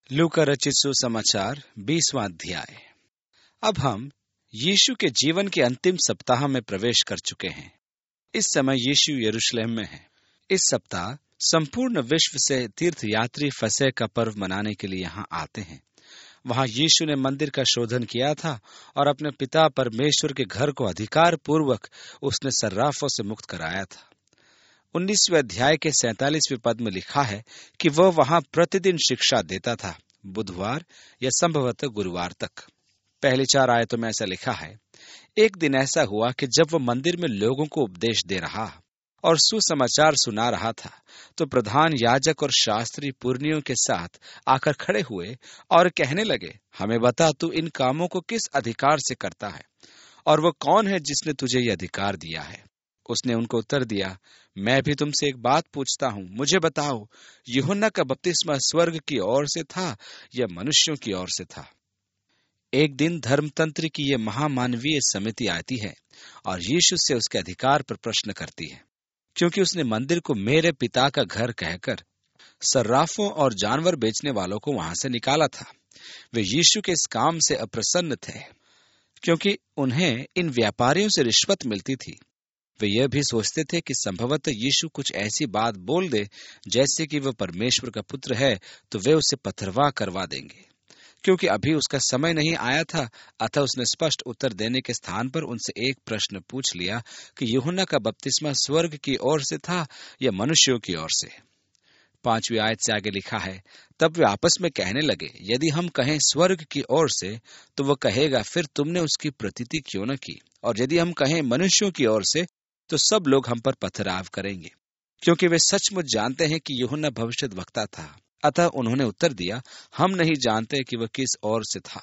लूका रचित सुसमाचार 20वां अध्याय। अब हम यीशु के जीवन के अंतिम सप्ताह में प्रवेश कर चुके हैं। इस समय यीशु यरूशलेम में है। इस सप्ताह संपूर्ण विश्व से तीर्थ यात्री फसह का पर्व मनाने के लिए यहाँ आते हैं। वहाँ यीशु ने मंदिर का शोधन किया था और अपने पिता परमेश्वर के घर को अधिकार पूर्वक उसने सर्राफों से मुक्त कराया था। 19वें अध्याय के 47वें पद में लिखा है कि वह वहां प्रतिदिन शिक्षा देता था, बुधवार या संभवतः गुरुवार तक। पहली 4 आयतों में ऐसा लिखा है, एक दिन ऐसा हुआ कि जब वह मंदिर में लोगों को उपदेश दे रहा और सुसमाचार सुना रहा था, तो प्रधान याजक और शास्त्री पुरनियों के साथ आकर खड़े हुए और कहने लगे, हमें बता, तू इन कामों को किस अधिकार से करता है, और वह कौन है जिसने तुझे यह अधिकार दिया है? उसने उनको उत्तर दिया, मैं भी तुमसे एक बात पूछता हूँ, मुझे बताओ, यूहन्ना का बपतिस्मा स्वर्ग की ओर से था या मनुष्यों की ओर से था? एक दिन धर्मतंत्र की यह महामानवीय समिति आती है और यीशु से उसके अधिकार पर प्रश्न करती है, क्योंकि उसने मंदिर को मेरे पिता का घर कहकर सर्राफों और जानवर बेचने वालों को वहां से निकाला था। वे यीशु के इस काम से अप्रसन्न थे, क्योंकि उन्हें इन व्यापारियों से रिश्वत मिलती थी। वे यह भी सोचते थे कि संभवतः यीशु कुछ ऐसी बात बोल दे जैसे कि वह परमेश्वर का पुत्र है, तो वे उसे पथरवाह करवा देंगे। क्योंकि अभी उसका समय नहीं आया था, अतः उसने स्पष्ट उत्तर देने के स्थान पर उनसे एक प्रश्न पूछ लिया कि यूहन्ना का बपतिस्मा स्वर्ग की ओर से था या मनुष्यों की ओर से? 5वीं आयत से आगे लिखा है, तब वे आपस में कहने लगे, यदि हम कहें स्वर्ग की ओर से, तो वह कहेगा, फिर तुमने उसकी प्रतीति क्यों न की? और यदि हम कहें मनुष्यों की ओर से, तो सब लोग हम पर पथराव करेंगे, क्योंकि वे सचमुच जानते हैं कि यूहन्ना भविष्यद्वक्ता था। अतः उन्होंने उत्तर दिया, हम नहीं जानते कि वह किस ओर से था।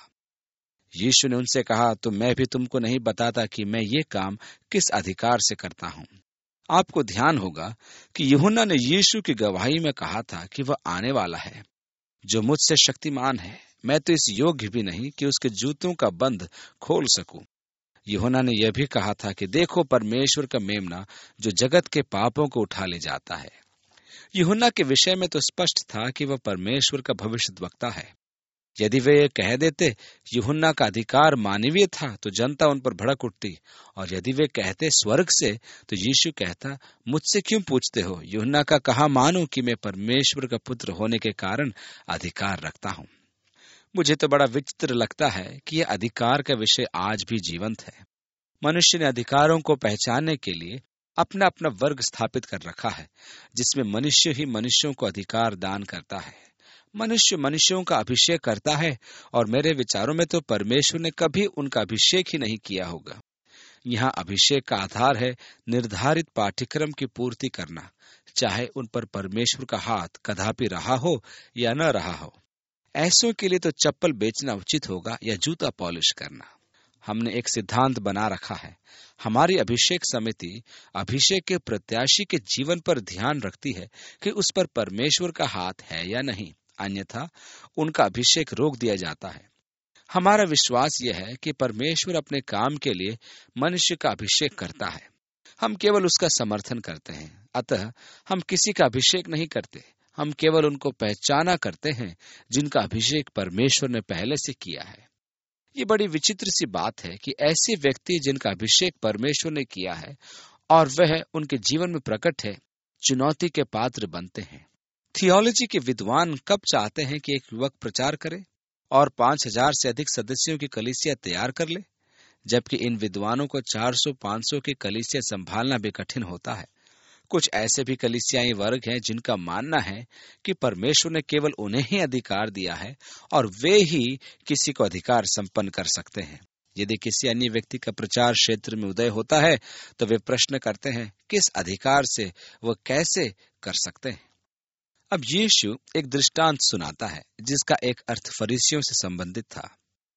यीशु ने उनसे कहा, तो मैं भी तुमको नहीं बताता कि मैं ये काम किस अधिकार से करता हूँ। आपको ध्यान होगा कि यूहन्ना ने यीशु की गवाही में कहा था कि वह आने वाला है जो मुझसे शक्तिमान है। मैं तो इस योग्य भी नहीं कि उसके जूतों का बंध खोल सकूं। यूहन्ना ने यह भी कहा था कि देखो, परमेश्वर का मेमना जो जगत के पापों को उठा ले जाता है। यूहन्ना के विषय में तो स्पष्ट था कि वह परमेश्वर का भविष्यद्वक्ता है। यदि वे ये कह देते यूहन्ना का अधिकार मानवीय था, तो जनता उन पर भड़क उठती, और यदि वे कहते स्वर्ग से, तो यीशु कहता, मुझसे क्यों पूछते हो? यूहन्ना का कहा मानो कि मैं परमेश्वर का पुत्र होने के कारण अधिकार रखता हूं। मुझे तो बड़ा विचित्र लगता है कि यह अधिकार का विषय आज भी जीवंत है। मनुष्य ने अधिकारों को पहचानने के लिए अपना अपना वर्ग स्थापित कर रखा है, जिसमें मनुष्य ही मनुष्यों को अधिकार दान करता है। मनुष्य मनुष्यों का अभिषेक करता है, और मेरे विचारों में तो परमेश्वर ने कभी उनका अभिषेक ही नहीं किया होगा। यहाँ अभिषेक का आधार है निर्धारित पाठ्यक्रम की पूर्ति करना, चाहे उन पर परमेश्वर का हाथ कदापि रहा हो या न रहा हो। ऐसों के लिए तो चप्पल बेचना उचित होगा या जूता पॉलिश करना। हमने एक सिद्धांत बना रखा है, हमारी अभिषेक समिति अभिषेक के प्रत्याशी के जीवन पर ध्यान रखती है कि उस पर परमेश्वर का हाथ है या नहीं, अन्यथा उनका अभिषेक रोक दिया जाता है। हमारा विश्वास यह है कि परमेश्वर अपने काम के लिए मनुष्य का अभिषेक करता है, हम केवल उसका समर्थन करते हैं। अतः हम किसी का अभिषेक नहीं करते, हम केवल उनको पहचाना करते हैं जिनका अभिषेक परमेश्वर ने पहले से किया है। ये बड़ी विचित्र सी बात है कि ऐसे व्यक्ति जिनका अभिषेक परमेश्वर ने किया है और वह उनके जीवन में प्रकट है, चुनौती के पात्र बनते हैं। थियोलॉजी के विद्वान कब चाहते हैं कि एक युवक प्रचार करे और 5000 से अधिक सदस्यों की कलीसिया तैयार कर ले, जबकि इन विद्वानों को 400-500 की कलीसिया संभालना भी कठिन होता है। कुछ ऐसे भी कलीसियाई वर्ग हैं जिनका मानना है कि परमेश्वर ने केवल उन्हें ही अधिकार दिया है और वे ही किसी को अधिकार संपन्न कर सकते हैं। यदि किसी अन्य व्यक्ति का प्रचार क्षेत्र में उदय होता है, तो वे प्रश्न करते हैं किस अधिकार से वह कैसे कर सकते हैं। अब यीशु एक दृष्टांत सुनाता है जिसका एक अर्थ फरीसियों से संबंधित था।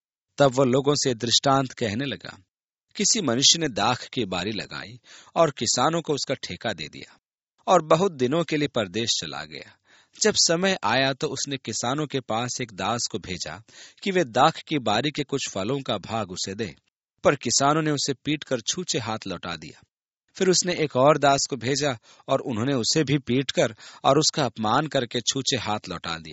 तब वह लोगों से दृष्टांत कहने लगा, किसी मनुष्य ने दाख की बारी लगाई और किसानों को उसका ठेका दे दिया और बहुत दिनों के लिए परदेश चला गया। जब समय आया तो उसने किसानों के पास एक दास को भेजा कि वे दाख की बारी के कुछ फलों का भाग उसे दे, पर किसानों ने उसे पीटकर छूछे हाथ लौटा दिया। फिर उसने एक और दास को भेजा और उन्होंने उसे भी पीटकर और उसका अपमान करके छूछे हाथ लौटा दिया।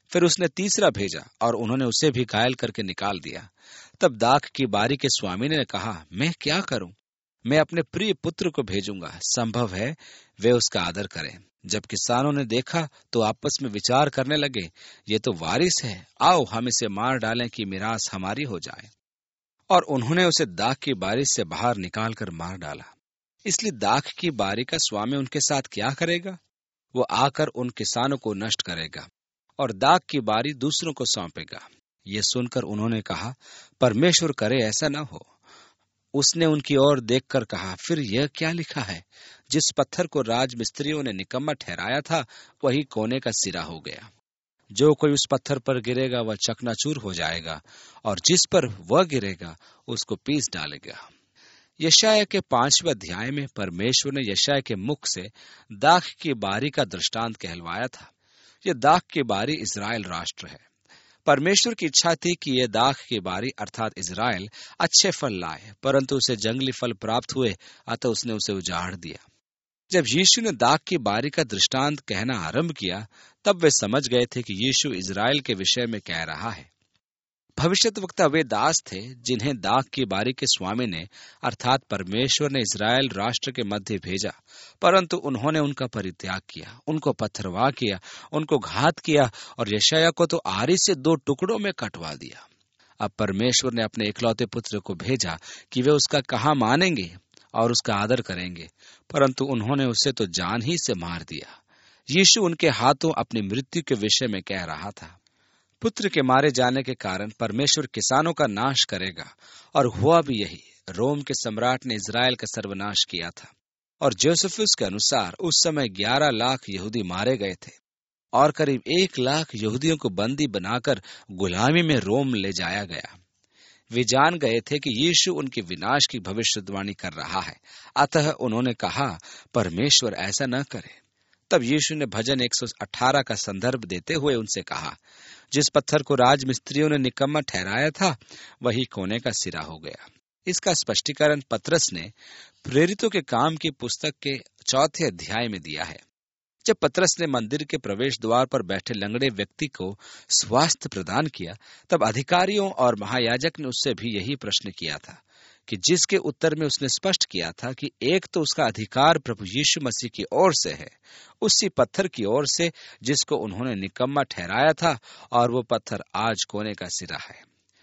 फिर उसने तीसरा भेजा और उन्होंने उसे भी घायल करके निकाल दिया। तब दाख की बारी के स्वामी ने कहा, मैं क्या करूं? मैं अपने प्रिय पुत्र को भेजूंगा, संभव है वे उसका आदर करें। जब किसानों ने देखा तो आपस में विचार करने लगे, ये तो वारिस है, आओ हम इसे मार डालें कि मिरास हमारी हो जाए। और उन्होंने उसे दाख की बारी से बाहर निकालकर मार डाला। इसलिए दाख की बारी का स्वामी उनके साथ क्या करेगा? वो आकर उन किसानों को नष्ट करेगा और दाख की बारी दूसरों को सौंपेगा। ये सुनकर उन्होंने कहा, परमेश्वर करे ऐसा न हो। उसने उनकी ओर देखकर कहा, फिर यह क्या लिखा है? जिस पत्थर को राजमिस्त्रियों ने निकम्मा ठहराया था, वही कोने का सिरा हो गया। जो कोई उस पत्थर पर गिरेगा वह चकनाचूर हो जाएगा, और जिस पर वह गिरेगा उसको पीस डालेगा। यशायाह के 5वें अध्याय में परमेश्वर ने यशायाह के मुख से दाख की बारी का दृष्टांत कहलवाया था। यह दाख की बारी इजराइल राष्ट्र है। परमेश्वर की इच्छा थी कि यह दाख की बारी अर्थात इजराइल अच्छे फल लाए, परंतु उसे जंगली फल प्राप्त हुए, अतः उसने उसे उजाड़ दिया। जब यीशु ने दाख की बारी का दृष्टांत कहना आरंभ किया, तब वे समझ गए थे कि यीशु इजराइल के विषय में कह रहा है। भविष्यद्वक्ता वे दास थे जिन्हें दाख की बारी के स्वामी ने अर्थात परमेश्वर ने इजराइल राष्ट्र के मध्य भेजा, परंतु उन्होंने उनका परित्याग किया, उनको पत्थरवाह किया, उनको घात किया और यशायाह को तो आरी से 2 टुकड़ों में कटवा दिया। अब परमेश्वर ने अपने इकलौते पुत्र को भेजा कि वे उसका कहा मानेंगे और उसका आदर करेंगे, परंतु उन्होंने उसे तो जान ही से मार दिया। यीशु उनके हाथों अपनी मृत्यु के विषय में कह रहा था। पुत्र के मारे जाने के कारण परमेश्वर किसानों का नाश करेगा, और हुआ भी यही। रोम के सम्राट ने इजराइल का सर्वनाश किया था, और जोसेफस के अनुसार उस समय 11 लाख यहूदी मारे गए थे और करीब 1 लाख यहूदियों को बंदी बनाकर गुलामी में रोम ले जाया गया। वे जान गए थे कि यीशु उनके विनाश की भविष्यवाणी कर रहा है, अतः उन्होंने कहा, परमेश्वर ऐसा न करे। तब यीशु ने भजन 118 का संदर्भ देते हुए उनसे कहा, जिस पत्थर को राजमिस्त्रियों ने निकम्मा ठहराया था, वही कोने का सिरा हो गया। इसका स्पष्टीकरण पतरस ने प्रेरितों के काम की पुस्तक के 4 अध्याय में दिया है। जब पतरस ने मंदिर के प्रवेश द्वार पर बैठे लंगड़े व्यक्ति को स्वास्थ्य प्रदान किया, तब अधिकारियों और महायाजक ने उससे भी यही प्रश्न किया था, कि जिसके उत्तर में उसने स्पष्ट किया था कि एक तो उसका अधिकार प्रभु यीशु मसीह की ओर से है, उसी पत्थर की ओर से जिसको उन्होंने निकम्मा ठहराया था, और वो पत्थर आज कोने का सिरा है।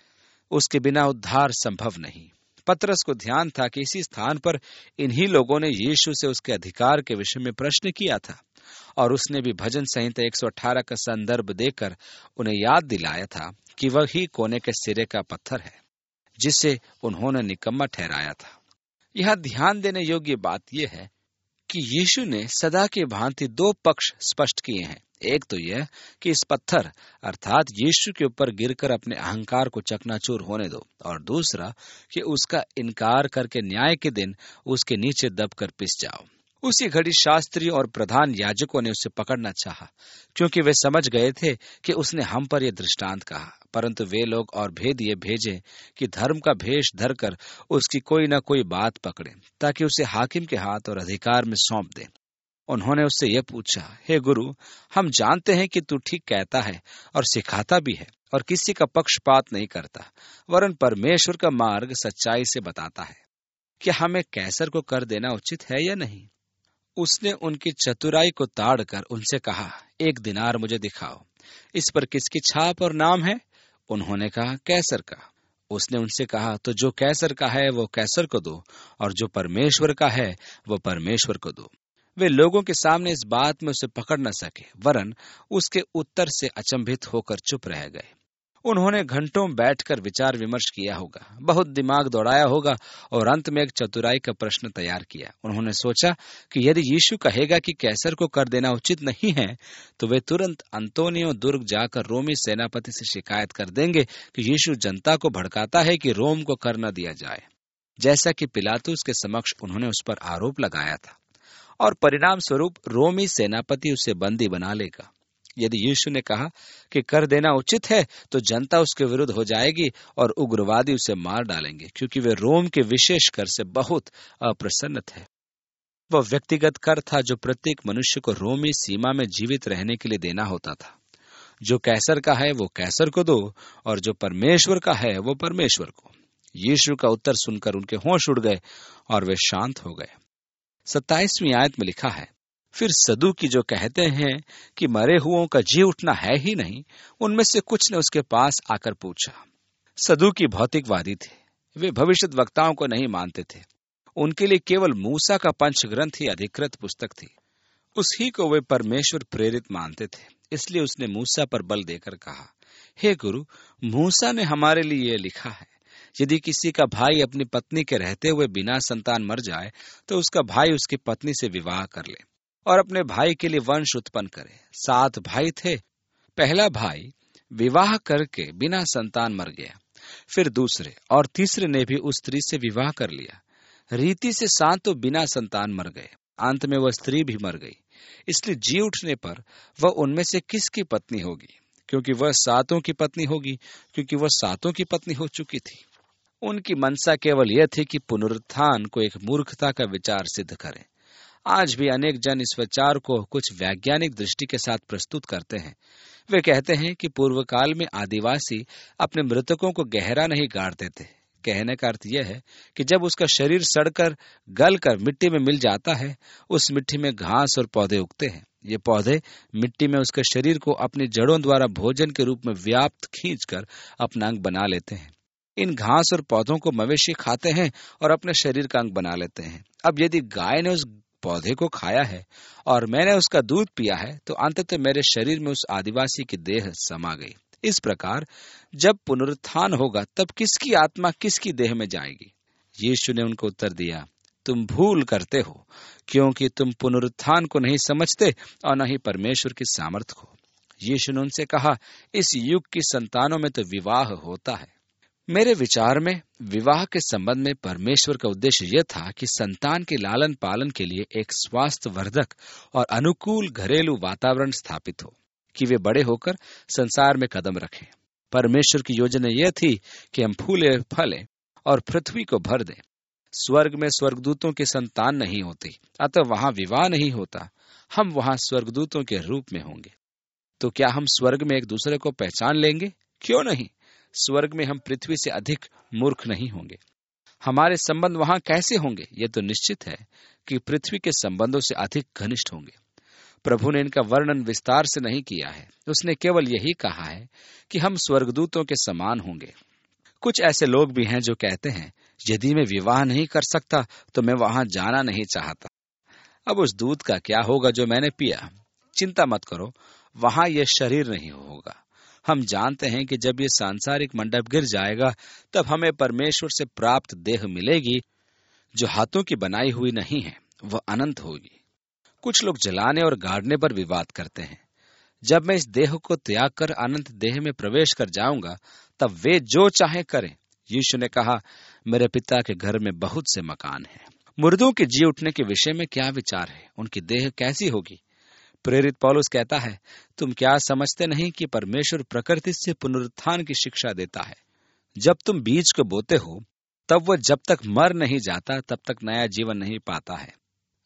उसके बिना उद्धार संभव नहीं। पतरस को ध्यान था कि इसी स्थान पर इन्हीं लोगों ने यीशु से उसके अधिकार के विषय में प्रश्न किया था, और उसने भी भजन संहिता 118 का संदर्भ देकर उन्हें याद दिलाया था कि वही कोने के सिरे का पत्थर है जिसे उन्होंने निकम्मा ठहराया था। यह ध्यान देने योग्य बात यह है कि यीशु ने सदा के भांति 2 पक्ष स्पष्ट किए हैं। एक तो यह कि इस पत्थर अर्थात यीशु के ऊपर गिरकर अपने अहंकार को चकनाचूर होने दो, और दूसरा कि उसका इनकार करके न्याय के दिन उसके नीचे दबकर पिस जाओ। उसी घड़ी शास्त्रियों और प्रधान याजकों ने उसे पकड़ना चाहा, क्योंकि वे समझ गए थे कि उसने हम पर यह दृष्टांत कहा, परंतु वे लोग और भेद ये भेजे कि धर्म का भेष धरकर उसकी कोई न कोई बात पकड़े, ताकि उसे हाकिम के हाथ और अधिकार में सौंप दे। उन्होंने उससे यह पूछा, हे गुरु, हम जानते हैं कि तू ठीक कहता है और सिखाता भी है, और किसी का पक्षपात नहीं करता, वरन परमेश्वर का मार्ग सच्चाई से बताता है। क्या हमें कैसर को कर देना उचित है या नहीं? उसने उनकी चतुराई को ताड़कर उनसे कहा, 1 दिनार मुझे दिखाओ, इस पर किसकी छाप और नाम है? उन्होंने कहा, कैसर का। उसने उनसे कहा, तो जो कैसर का है वो कैसर को दो, और जो परमेश्वर का है वो परमेश्वर को दो। वे लोगों के सामने इस बात में उसे पकड़ न सके, वरन उसके उत्तर से अचंभित होकर चुप रह गए। उन्होंने घंटों बैठकर विचार विमर्श किया होगा, बहुत दिमाग दौड़ाया होगा, और अंत में एक चतुराई का प्रश्न तैयार किया। उन्होंने सोचा कि यदि यीशु कहेगा कि कैसर को कर देना उचित नहीं है, तो वे तुरंत अंतोनियो दुर्ग जाकर रोमी सेनापति से शिकायत कर देंगे कि यीशु जनता को भड़काता है कि रोम को कर न दिया जाए, जैसा कि पिलातुस के समक्ष उन्होंने उस पर आरोप लगाया था, और परिणाम स्वरूप रोमी सेनापति उसे बंदी बना लेगा। यदि यीशु ने कहा कि कर देना उचित है, तो जनता उसके विरुद्ध हो जाएगी और उग्रवादी उसे मार डालेंगे, क्योंकि वे रोम के विशेष कर से बहुत अप्रसन्न थे। वह व्यक्तिगत कर था जो प्रत्येक मनुष्य को रोमी सीमा में जीवित रहने के लिए देना होता था। जो कैसर का है वो कैसर को दो और जो परमेश्वर का है वो परमेश्वर को। यीशु का उत्तर सुनकर उनके होश उड़ गए और वे शांत हो गए। 27वीं आयत में लिखा है, फिर सदूकी जो कहते हैं कि मरे हुओं का जी उठना है ही नहीं, उनमें से कुछ ने उसके पास आकर पूछा। सदूकी भौतिकवादी थे। वे भविष्यत वक्ताओं को नहीं मानते थे। उनके लिए केवल मूसा का पंचग्रंथ ही अधिकृत पुस्तक थी। उसी को वे परमेश्वर प्रेरित मानते थे। इसलिए उसने मूसा पर बल देकर कहा, हे गुरु, मूसा ने हमारे लिए यह लिखा है, यदि किसी का भाई अपनी पत्नी के रहते हुए बिना संतान मर जाए तो उसका भाई उसकी पत्नी से विवाह कर ले और अपने भाई के लिए वंश उत्पन्न करे। 7 भाई थे। पहला भाई विवाह करके बिना संतान मर गया। फिर दूसरे और तीसरे ने भी उस स्त्री से विवाह कर लिया। रीति से 7 तो बिना संतान मर गए। अंत में वह स्त्री भी मर गई। इसलिए जी उठने पर वह उनमें से किसकी पत्नी होगी? क्योंकि वह 7 की पत्नी होगी, क्योंकि वह 7 की पत्नी हो चुकी थी। उनकी मनसा केवल यह थी कि पुनरुत्थान को एक मूर्खता का विचार सिद्ध करें। आज भी अनेक जन इस विचार को कुछ वैज्ञानिक दृष्टि के साथ प्रस्तुत करते हैं। वे कहते हैं कि पूर्व काल में आदिवासी अपने मृतकों को गहरा नहीं गाड़ते थे। कहने का अर्थ यह है कि जब उसका शरीर सड़कर गलकर मिट्टी में मिल जाता है, उस मिट्टी में घास और पौधे उगते हैं। ये पौधे मिट्टी में उसके शरीर को अपनी जड़ों द्वारा भोजन के रूप में व्याप्त खींचकर अपना अंग बना लेते हैं। इन घास और पौधों को मवेशी खाते हैं और अपने शरीर का अंग बना लेते हैं। अब यदि गाय ने उस पौधे को खाया है और मैंने उसका दूध पिया है, तो अंततः मेरे शरीर में उस आदिवासी की देह समा गई। इस प्रकार जब पुनरुत्थान होगा तब किसकी आत्मा किसकी देह में जाएगी? यीशु ने उनको उत्तर दिया, तुम भूल करते हो, क्योंकि तुम पुनरुत्थान को नहीं समझते और न ही परमेश्वर की सामर्थ्य को। यीशु ने उनसे कहा, इस युग की संतानों में तो विवाह होता है। मेरे विचार में विवाह के संबंध में परमेश्वर का उद्देश्य यह था कि संतान के लालन पालन के लिए एक स्वास्थ्यवर्धक और अनुकूल घरेलू वातावरण स्थापित हो, कि वे बड़े होकर संसार में कदम रखें। परमेश्वर की योजना यह थी कि हम फूले फले और पृथ्वी को भर दें। स्वर्ग में स्वर्गदूतों की संतान नहीं होती, अतः वहां विवाह नहीं होता। हम वहां स्वर्गदूतों के रूप में होंगे। तो क्या हम स्वर्ग में एक दूसरे को पहचान लेंगे? क्यों नहीं। स्वर्ग में हम पृथ्वी से अधिक मूर्ख नहीं होंगे। हमारे संबंध वहां कैसे होंगे? यह तो निश्चित है कि पृथ्वी के संबंधों से अधिक घनिष्ठ होंगे। प्रभु ने इनका वर्णन विस्तार से नहीं किया है। उसने केवल यही कहा है कि हम स्वर्गदूतों के समान होंगे। कुछ ऐसे लोग भी हैं जो कहते हैं, यदि मैं विवाह नहीं कर सकता तो मैं वहां जाना नहीं चाहता। अब उस दूध का क्या होगा जो मैंने पिया? चिंता मत करो, वहां यह शरीर नहीं होगा। हम जानते हैं कि जब ये सांसारिक मंडप गिर जाएगा तब हमें परमेश्वर से प्राप्त देह मिलेगी, जो हाथों की बनाई हुई नहीं है, वह अनंत होगी। कुछ लोग जलाने और गाड़ने पर विवाद करते हैं। जब मैं इस देह को त्याग कर अनंत देह में प्रवेश कर जाऊंगा तब वे जो चाहे करें। यीशु ने कहा, मेरे पिता के घर में बहुत से मकान हैं। मुर्दों के जी उठने के विषय में क्या विचार है? उनकी देह कैसी होगी? प्रेरित पौलुस कहता है, तुम क्या समझते नहीं कि परमेश्वर प्रकृति से पुनरुत्थान की शिक्षा देता है? जब तुम बीज को बोते हो तब वह जब तक मर नहीं जाता तब तक नया जीवन नहीं पाता है।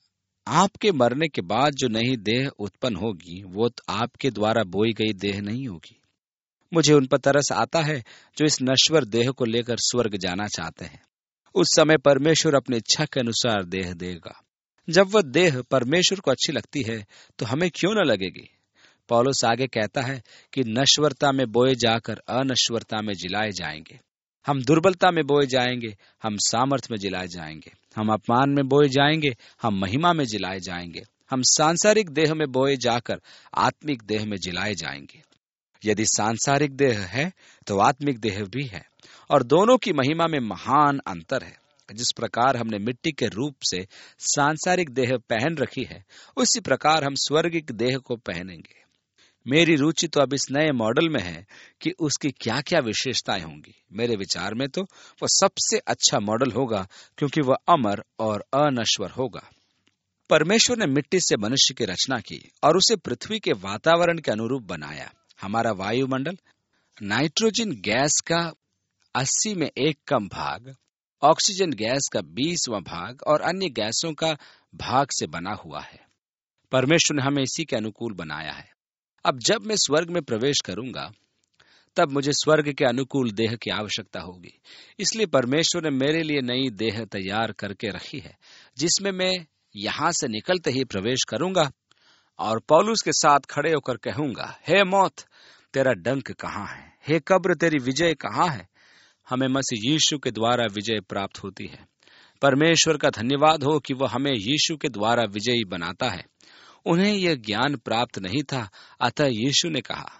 आपके मरने के बाद जो नई देह उत्पन्न होगी वो आपके द्वारा बोई गई देह नहीं होगी। मुझे उन पर तरस आता है जो इस नश्वर देह को लेकर स्वर्ग जाना चाहते हैं। उस समय परमेश्वर अपनी इच्छा के अनुसार देह देगा। जब वह देह परमेश्वर को अच्छी लगती है तो हमें क्यों न लगेगी? पौलुस आगे कहता है कि नश्वरता में बोए जाकर अनश्वरता में जिलाए जाएंगे। हम दुर्बलता में बोए जाएंगे, हम सामर्थ्य में जिलाए जाएंगे। हम अपमान में बोए जाएंगे, हम महिमा में जिलाए जाएंगे। हम सांसारिक देह में बोए जाकर आत्मिक देह में जिलाए जाएंगे। यदि सांसारिक देह है तो आत्मिक देह भी है, और दोनों की महिमा में महान अंतर है। जिस प्रकार हमने मिट्टी के रूप से सांसारिक देह पहन रखी है, उसी प्रकार हम स्वर्गिक देह को पहनेंगे। मेरी रुचि तो अब इस नए मॉडल में है कि उसकी क्या क्या विशेषताएं होंगी। मेरे विचार में तो वह सबसे अच्छा मॉडल होगा, क्योंकि वह अमर और अनश्वर होगा। परमेश्वर ने मिट्टी से मनुष्य की रचना की और उसे पृथ्वी के वातावरण के अनुरूप बनाया। हमारा वायुमंडल नाइट्रोजन गैस का 80 में 1 कम भाग, ऑक्सीजन गैस का 20वां भाग और अन्य गैसों का भाग से बना हुआ है। परमेश्वर ने हमें इसी के अनुकूल बनाया है। अब जब मैं स्वर्ग में प्रवेश करूंगा तब मुझे स्वर्ग के अनुकूल देह की आवश्यकता होगी। इसलिए परमेश्वर ने मेरे लिए नई देह तैयार करके रखी है, जिसमें मैं यहां से निकलते ही प्रवेश करूंगा और पौलुस के साथ खड़े होकर कहूंगा, हे मौत, तेरा डंक कहाँ है? हे कब्र, तेरी विजय कहाँ है? हमें मसीह यीशु के द्वारा विजय प्राप्त होती है। परमेश्वर का धन्यवाद हो कि वह हमें यीशु के द्वारा विजयी बनाता है। उन्हें यह ज्ञान प्राप्त नहीं था, अतः यीशु ने कहा,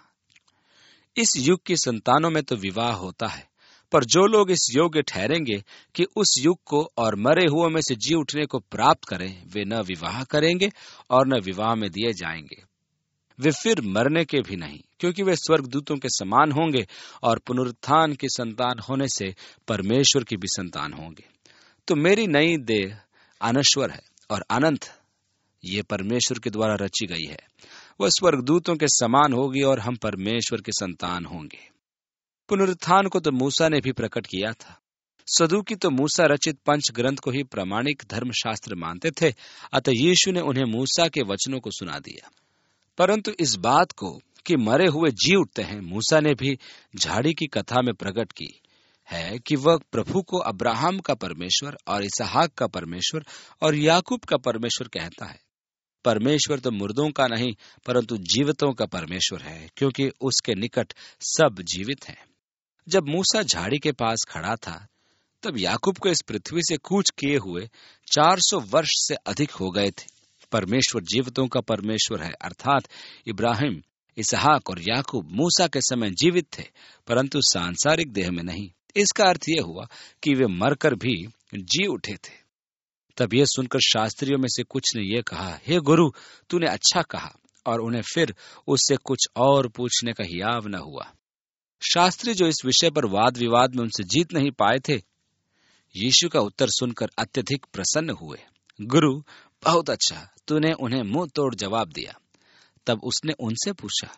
इस युग की संतानों में तो विवाह होता है, पर जो लोग इस योग्य ठहरेंगे कि उस युग को और मरे हुओं में से जी उठने को प्राप्त करें, वे न विवाह करेंगे और न विवाह में दिए जाएंगे। वे फिर मरने के भी नहीं, क्योंकि वे स्वर्गदूतों के समान होंगे और पुनरुत्थान की संतान होने से परमेश्वर की भी संतान होंगे। तो मेरी नई देह अनश्वर है और अनंत, ये परमेश्वर के द्वारा रची गई है। वह स्वर्गदूतों के समान होगी और हम परमेश्वर के संतान होंगे। पुनरुत्थान को तो मूसा ने भी प्रकट किया था। सदूकी तो मूसा रचित पंच ग्रंथ को ही प्रामाणिक धर्मशास्त्र मानते थे, अतः यीशु ने उन्हें मूसा के वचनों को सुना दिया। परंतु इस बात को कि मरे हुए जी उठते हैं, मूसा ने भी झाड़ी की कथा में प्रकट की है कि वह प्रभु को अब्राहम का परमेश्वर और इसहाक का परमेश्वर और याकूब का परमेश्वर कहता है। परमेश्वर तो मुर्दों का नहीं परंतु जीवितों का परमेश्वर है, क्योंकि उसके निकट सब जीवित हैं। जब मूसा झाड़ी के पास खड़ा था, तब याकूब को इस पृथ्वी से कूच किए हुए 400 वर्ष से अधिक हो गए थे। परमेश्वर जीवितों का परमेश्वर है, अर्थात इब्राहिम, इसहाक और याकूब मूसा के समय जीवित थे, परंतु सांसारिक देह में नहीं। इसका अर्थ यह हुआ कि वे मरकर भी जी उठे थे। तब यह सुनकर शास्त्रियों में से कुछ ने यह कहा, हे गुरु, तूने अच्छा कहा, और उन्हें फिर उससे कुछ और पूछने का हियाव न हुआ। शास्त्री जो इस विषय पर वाद विवाद में उनसे जीत नहीं पाए थे, यीशु का उत्तर सुनकर अत्यधिक प्रसन्न हुए। गुरु, बहुत अच्छा, तूने उन्हें मुंह तोड़ जवाब दिया। तब उसने उनसे पूछा,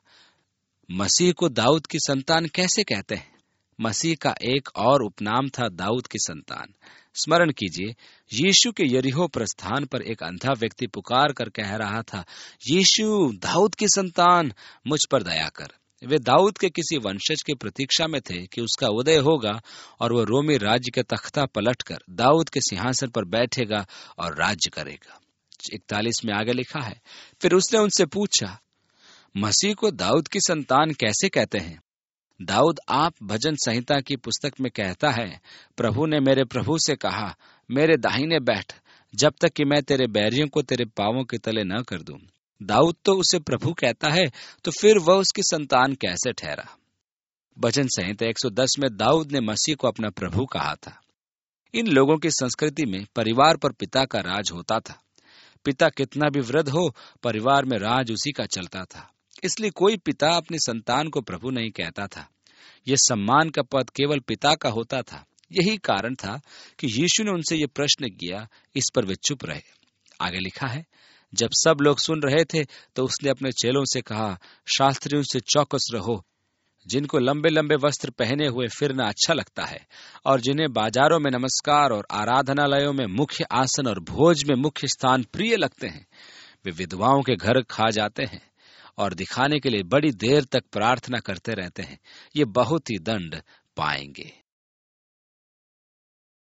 मसीह को दाऊद की संतान कैसे कहते हैं? मसीह का एक और उपनाम था दाऊद की संतान। स्मरण कीजिए, यीशु के यरीहो प्रस्थान पर एक अंधा व्यक्ति पुकार कर कह रहा था, यीशु, दाऊद की संतान, मुझ पर दया कर। वे दाऊद के किसी वंशज की प्रतीक्षा में थे कि उसका उदय होगा और वह रोमी राज्य के तख्ता पलटकर दाऊद के सिंहासन पर बैठेगा और राज्य करेगा। 41 में आगे लिखा है, फिर उसने उनसे पूछा, मसीह को दाऊद की संतान कैसे कहते हैं? दाऊद आप भजन संहिता की पुस्तक में कहता है, प्रभु ने मेरे प्रभु से कहा, मेरे दाहिने बैठ, जब तक कि मैं तेरे बैरियों को तेरे पांवों के तले न कर दूं। दाऊद तो उसे प्रभु कहता है, तो फिर वह उसकी संतान कैसे ठहरा? भजन संहिता 110 में दाऊद ने मसीह को अपना प्रभु कहा था। इन लोगों की संस्कृति में परिवार पर पिता का राज होता था। पिता कितना भी वृद्ध हो, परिवार में राज उसी का चलता था। इसलिए कोई पिता अपनी संतान को प्रभु नहीं कहता था। यह सम्मान का पद केवल पिता का होता था। यही कारण था कि यीशु ने उनसे यह प्रश्न किया, इस पर वे चुप रहे। आगे लिखा है, जब सब लोग सुन रहे थे तो उसने अपने चेलों से कहा, शास्त्रियों से चौकस रहो, जिनको लंबे लंबे वस्त्र पहने हुए फिरना अच्छा लगता है और जिन्हें बाजारों में नमस्कार और आराधनालयों में मुख्य आसन और भोज में मुख्य स्थान प्रिय लगते हैं, वे विधवाओं के घर खा जाते हैं और दिखाने के लिए बड़ी देर तक प्रार्थना करते रहते हैं। ये बहुत ही दंड पाएंगे।